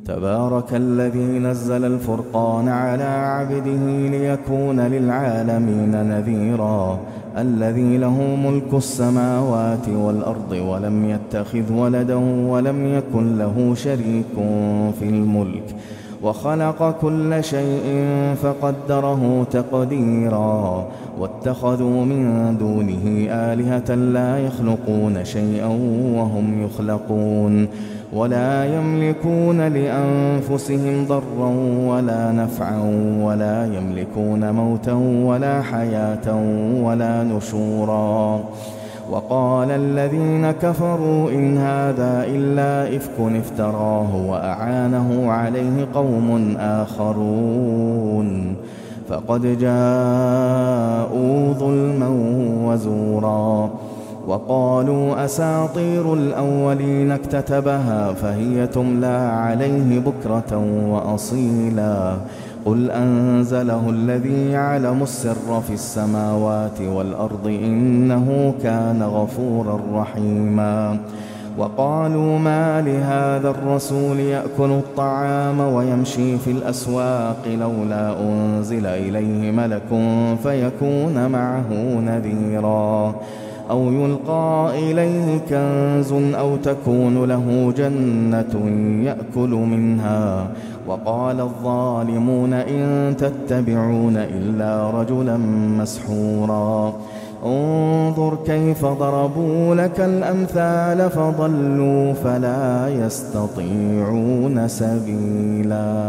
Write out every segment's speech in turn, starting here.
تبارك الذي نزل الفرقان على عبده ليكون للعالمين نذيرا الذي له ملك السماوات والأرض ولم يتخذ ولدا ولم يكن له شريك في الملك وخلق كل شيء فقدره تقديرا واتخذوا من دونه آلهة لا يخلقون شيئا وهم يخلقون ولا يملكون لأنفسهم ضرا ولا نفعا ولا يملكون موتا ولا حياة ولا نشورا وقال الذين كفروا إن هذا إلا إفك افتراه وأعانه عليه قوم آخرون فقد جاءوا ظلما وزورا وقالوا أساطير الأولين اكتتبها فهي تملى عليه بكرة وأصيلا قل أنزله الذي يعلم السر في السماوات والأرض إنه كان غفورا رحيما وقالوا ما لهذا الرسول يأكل الطعام ويمشي في الأسواق لولا أنزل إليه ملك فيكون معه نذيرا أو يلقى إليه كنز أو تكون له جنة يأكل منها وقال الظالمون إن تتبعون إلا رجلا مسحورا انظر كيف ضربوا لك الأمثال فضلوا فلا يستطيعون سبيلا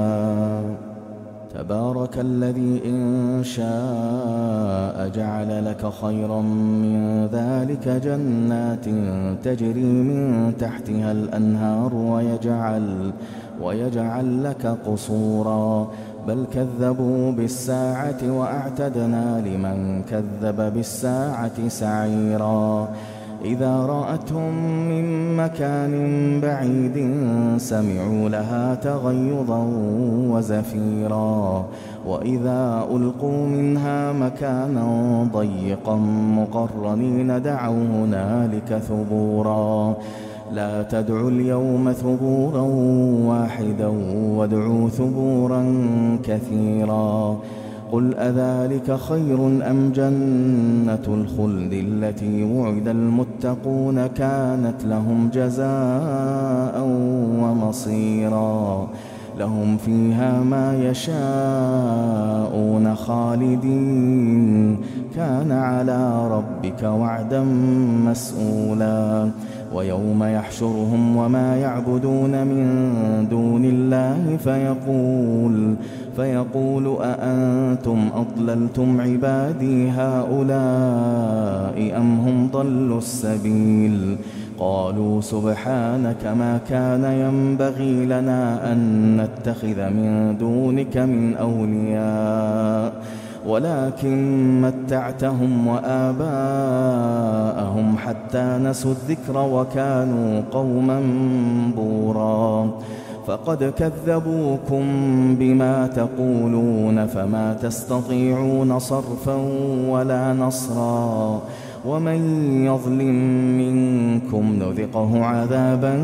تبارك الذي إن شاء جعل لك خيرا من ذلك جنات تجري من تحتها الأنهار ويجعل لك قصورا بل كذبوا بالساعة وأعتدنا لمن كذب بالساعة سعيرا إذا رأتهم من مكان بعيد سمعوا لها تغيظا وزفيرا وإذا ألقوا منها مكانا ضيقا مقرنين دعوا هنالك ثبورا لا تدعوا اليوم ثبورا واحدا وادعوا ثبورا كثيرا قل أذلك خير أم جنة الخلد التي وعد المتقون كانت لهم جزاء ومصيرا لهم فيها ما يشاءون خالدين كان على ربك وعدا مسؤولا ويوم يحشرهم وما يعبدون من دون الله فيقول أأنتم أضللتم عبادي هؤلاء أم هم ضلوا السبيل قالوا سبحانك ما كان ينبغي لنا أن نتخذ من دونك من أولياء ولكن متعتهم وآباءهم حتى نسوا الذكر وكانوا قوما بورا فقد كذبوكم بما تقولون فما تستطيعون صرفا ولا نصرا ومن يظلم منكم نذقه عذابا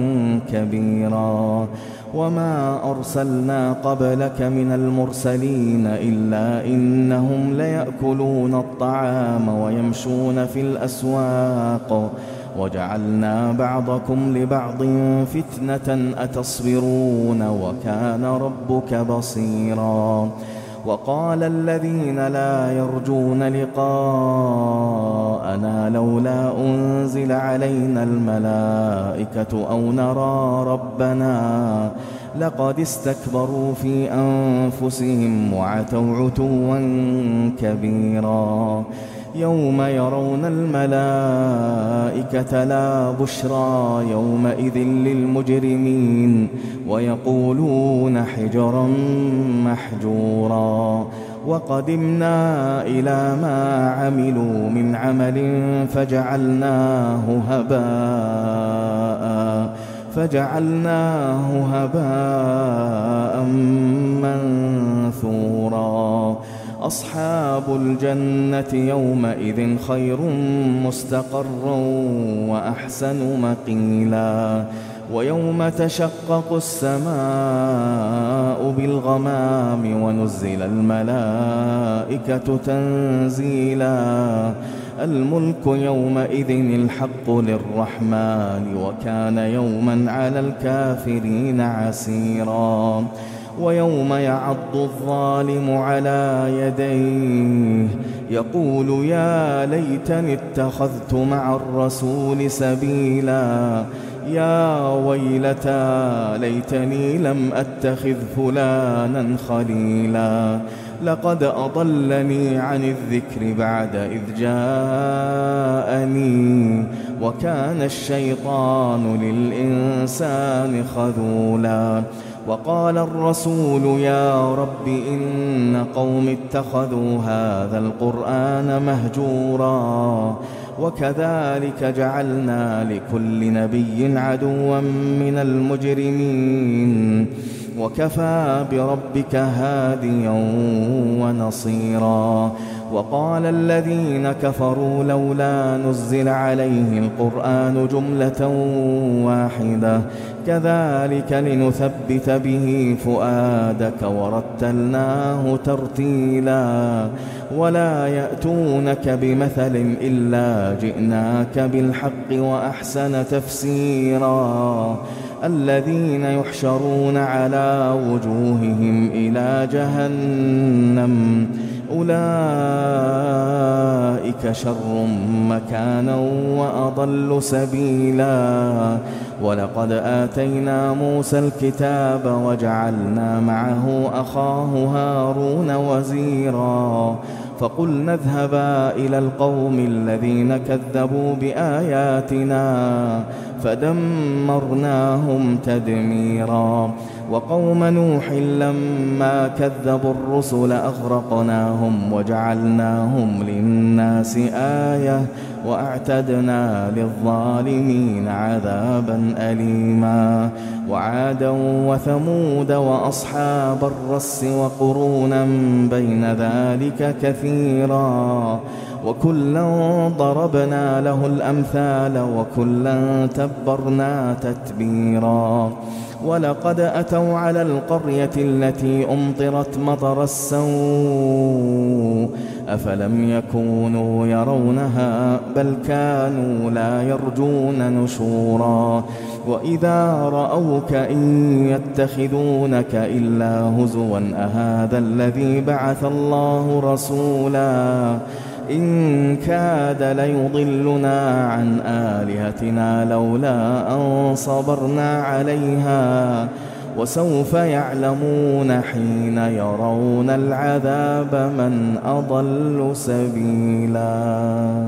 كبيرا وما أرسلنا قبلك من المرسلين إلا إنهم ليأكلون الطعام ويمشون في الأسواق وجعلنا بعضكم لبعض فتنة أتصبرون وكان ربك بصيرا وقال الذين لا يرجون لقاءنا لولا أنزل علينا الملائكة أو نرى ربنا لقد استكبروا في أنفسهم وعتوا عتوا كبيرا يوم يرون الملائكة لا بشرى يومئذ للمجرمين ويقولون حجرا محجورا وقدمنا إلى ما عملوا من عمل فجعلناه هباء منثورا أصحاب الجنة يومئذ خير مستقرا وأحسن مقيلا ويوم تشقق السماء بالغمام ونزل الملائكة تنزيلا الملك يومئذ الحق للرحمن وكان يوما على الكافرين عسيرا ويوم يعض الظالم على يديه يقول يا ليتني اتخذت مع الرسول سبيلا يا ويلتى ليتني لم أتخذ فلانا خليلا لقد أضلني عن الذكر بعد إذ جاءني وكان الشيطان للإنسان خذولا وقال الرسول يا رب إن قوم اتخذوا هذا القرآن مهجورا وكذلك جعلنا لكل نبي عدوا من المجرمين وكفى بربك هاديا ونصيرا وقال الذين كفروا لولا نزل عليه القرآن جملة واحدة كذلك لنثبت به فؤادك ورتلناه ترتيلا ولا يأتونك بمثل إلا جئناك بالحق وأحسن تفسيرا الذين يحشرون على وجوههم إلى جهنم أولئك شر مكانا وأضل سبيلا ولقد آتينا موسى الكتاب وجعلنا معه أخاه هارون وزيرا فقلنا اذهبا إلى القوم الذين كذبوا بآياتنا فدمرناهم تدميرا وقوم نوح لما كذبوا الرسل أغرقناهم وجعلناهم للناس آية وأعتدنا للظالمين عذابا أليما وعادا وثمود وأصحاب الرس وقرونا بين ذلك كثيرا وكلا ضربنا له الأمثال وكلا تبرنا تتبيرا ولقد أتوا على القرية التي أمطرت مطر السوء أفلم يكونوا يرونها بل كانوا لا يرجون نشورا وإذا رأوك إن يتخذونك إلا هزوا أهذا الذي بعث الله رسولا إن كاد ليضلنا عن آلهتنا لولا أن صبرنا عليها وسوف يعلمون حين يرون العذاب من أضل سبيلا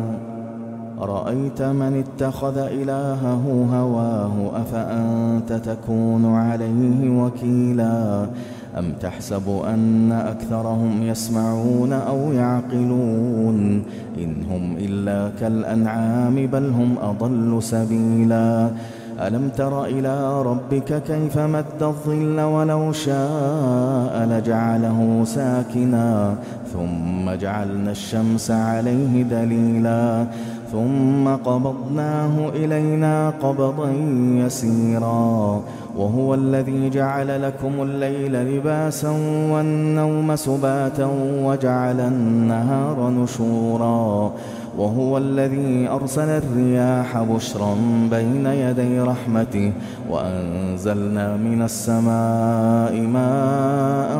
أرأيت من اتخذ إلهه هواه أفأنت تكون عليه وكيلا أم تحسب أن أكثرهم يسمعون أو يعقلون إن هم إلا كالأنعام بل هم أضل سبيلا ألم تر إلى ربك كيف مد الظل ولو شاء لجعله ساكنا ثم جعلنا الشمس عليه دليلا ثم قبضناه إلينا قبضا يسيرا وهو الذي جعل لكم الليل لباسا والنوم سباتا وجعل النهار نشورا وهو الذي أرسل الرياح بشرا بين يدي رحمته وأنزلنا من السماء ماء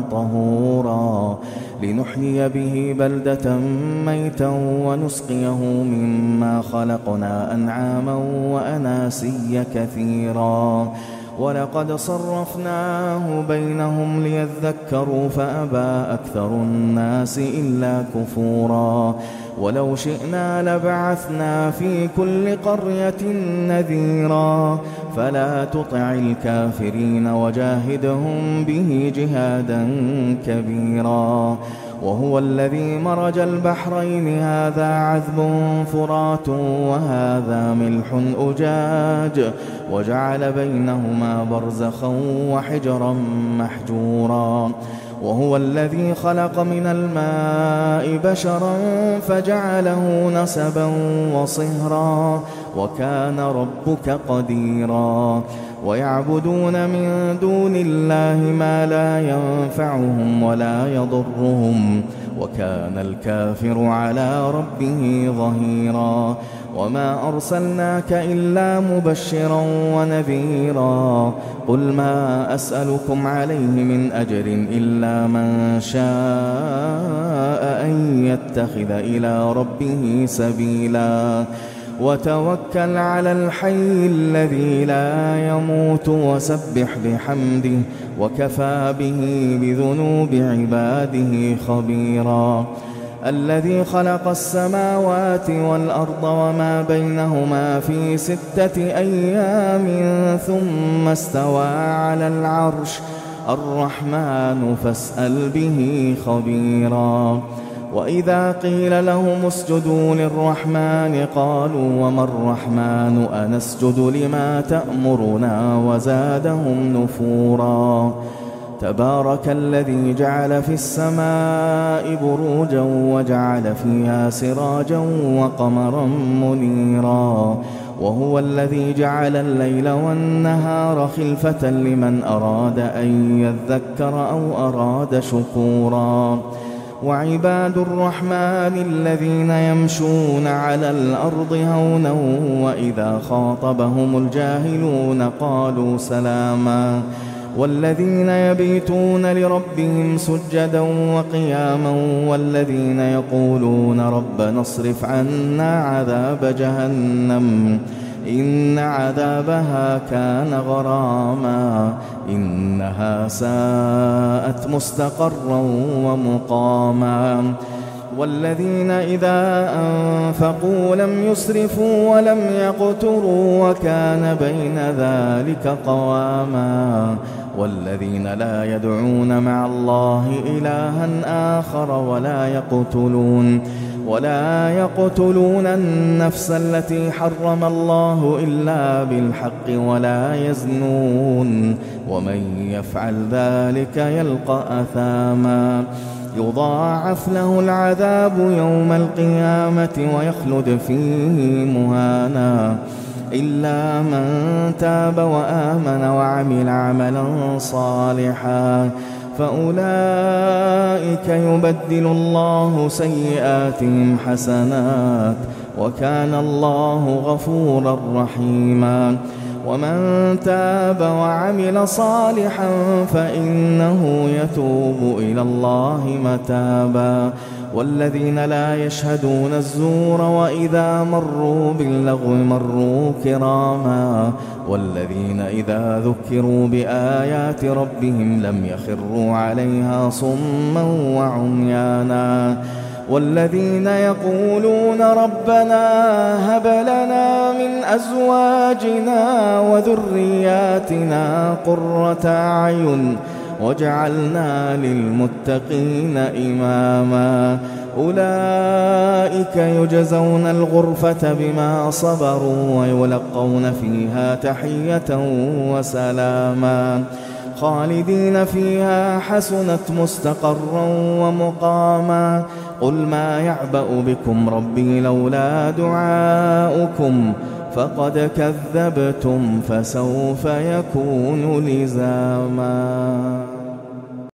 طهورا لنحيي به بلدة ميتا ونسقيه مما خلقنا أنعاما وأناسيا كثيرا ولقد صرفناه بينهم ليذكروا فأبى أكثر الناس إلا كفورا ولو شئنا لبعثنا في كل قرية نذيرا فلا تطع الكافرين وجاهدهم به جهادا كبيرا وهو الذي مرج البحرين هذا عذب فرات وهذا ملح أجاج وجعل بينهما برزخا وحجرا محجورا وهو الذي خلق من الماء بشرا فجعله نسبا وصهرا وكان ربك قديرا ويعبدون من دون الله ما لا ينفعهم ولا يضرهم وكان الكافر على ربه ظهيرا وما أرسلناك إلا مبشرا ونذيرا قل ما أسألكم عليه من أجر إلا من شاء أن يتخذ إلى ربه سبيلا وتوكل على الحي الذي لا يموت وسبح بحمده وكفى به بذنوب عباده خبيرا الذي خلق السماوات والأرض وما بينهما في 6 أيام ثم استوى على العرش الرحمن فاسأل به خبيرا وإذا قيل لهم اسجدوا للرحمن قالوا وما الرحمن أنسجد لما تأمرنا وزادهم نفورا تبارك الذي جعل في السماء بروجا وجعل فيها سراجا وقمرا منيرا وهو الذي جعل الليل والنهار خلفة لمن أراد أن يذكر أو أراد شكورا وعباد الرحمن الذين يمشون على الأرض هونا وإذا خاطبهم الجاهلون قالوا سلاما والذين يبيتون لربهم سجدا وقياما والذين يقولون ربنا اصرف عنا عذاب جهنم إن عذابها كان غراما إنها ساءت مستقرا ومقاما والذين إذا أنفقوا لم يسرفوا ولم يقتروا وكان بين ذلك قواما والذين لا يدعون مع الله إلها آخر ولا يقتلون النفس التي حرم الله إلا بالحق ولا يزنون ومن يفعل ذلك يلقى أثاما يضاعف له العذاب يوم القيامة ويخلد فيه مهانا إلا من تاب وآمن وعمل عملا صالحا فأولئك يبدل الله سيئاتهم حسنات وكان الله غفورا رحيما ومن تاب وعمل صالحا فإنه يتوب إلى الله متابا والذين لا يشهدون الزور وإذا مروا باللغو مروا كراما والذين إذا ذكروا بآيات ربهم لم يخروا عليها صما وعميانا والذين يقولون ربنا هب لنا من أزواجنا وذرياتنا قرة أعين واجعلنا للمتقين إماما أولئك يجزون الغرفة بما صبروا ويلقون فيها تحية وسلاما خالدين فيها حسنت مستقرا ومقاما قل ما يعبأ بكم ربي لولا دعاؤكم فقد كذبتم فسوف يكون لزاما.